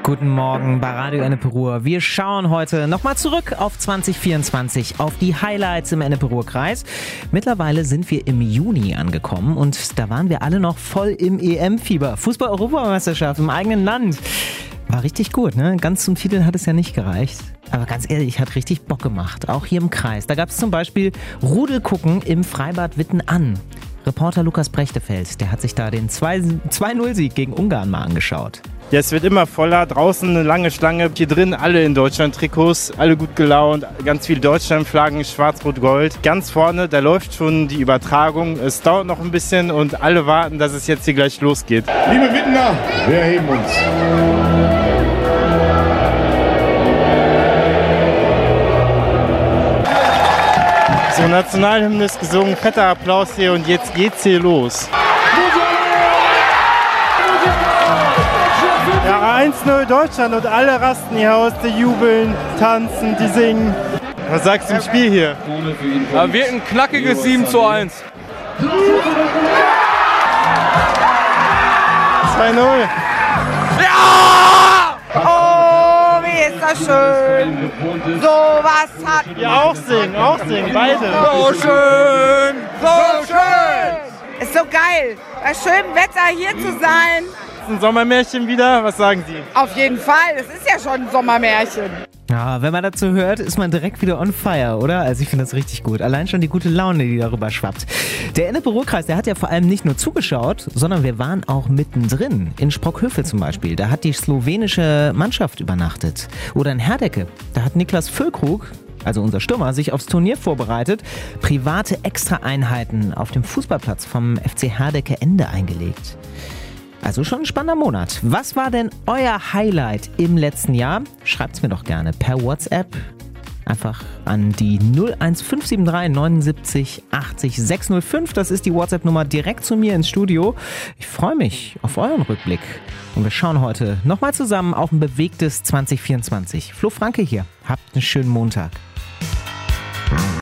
Guten Morgen bei Radio Ennepe Ruhr. Wir schauen heute nochmal zurück auf 2024, auf die Highlights im Ennepe Ruhr-Kreis. Mittlerweile sind wir im Juni angekommen und da waren wir alle noch voll im EM-Fieber. Fußball-Europameisterschaft im eigenen Land. War richtig gut, ne? Ganz zum Titel hat es ja nicht gereicht. Aber ganz ehrlich, hat richtig Bock gemacht, auch hier im Kreis. Da gab es zum Beispiel Rudelgucken im Freibad Wittenann. Reporter Lukas Brechtefeld, der hat sich da den 2-0-Sieg gegen Ungarn mal angeschaut. Ja, es wird immer voller, draußen eine lange Schlange, hier drin alle in Deutschland-Trikots, alle gut gelaunt, ganz viele Deutschland-Flaggen, schwarz-rot-gold. Ganz vorne, da läuft schon die Übertragung, es dauert noch ein bisschen und alle warten, dass es jetzt hier gleich losgeht. Liebe Wittener, wir erheben uns. So, Nationalhymne ist gesungen, fetter Applaus hier und jetzt geht's hier los. Ja, 1-0 Deutschland und alle rasten hier aus, die jubeln, tanzen, die singen. Was sagst du im Spiel hier? Da wird ein knackiges 7:1. 2-0. Ja! Oh, wie ist das schön! So was hat Ja, auch singen, beide. So schön! So schön! Ist so geil, bei schönem Wetter hier zu sein. Ein Sommermärchen wieder, was sagen Sie? Auf jeden Fall, es ist ja schon ein Sommermärchen. Ja, wenn man dazu hört, ist man direkt wieder on fire, oder? Also ich finde das richtig gut. Allein schon die gute Laune, die darüber schwappt. Der Ennepe Ruhr-Kreis, der hat ja vor allem nicht nur zugeschaut, sondern wir waren auch mittendrin. In Sprockhövel zum Beispiel, da hat die slowenische Mannschaft übernachtet. Oder in Herdecke, da hat Niklas Füllkrug, also unser Stürmer, sich aufs Turnier vorbereitet, private Extraeinheiten auf dem Fußballplatz vom FC Herdecke Ende eingelegt. Also schon ein spannender Monat. Was war denn euer Highlight im letzten Jahr? Schreibt's mir doch gerne per WhatsApp. Einfach an die 01573 79 80 605. Das ist die WhatsApp-Nummer direkt zu mir ins Studio. Ich freue mich auf euren Rückblick. Und wir schauen heute nochmal zusammen auf ein bewegtes 2024. Flo Franke hier. Habt einen schönen Montag.